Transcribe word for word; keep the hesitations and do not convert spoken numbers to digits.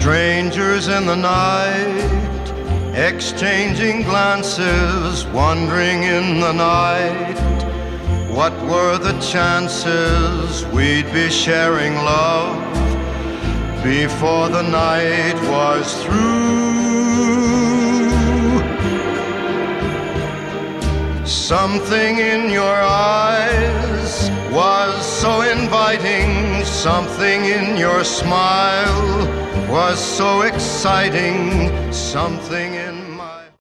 Strangers in the night, exchanging glances, wandering in the night. What were the chances we'd be sharing love before the night was through? Something in your eyes was so inviting, something in your smile was so exciting, something in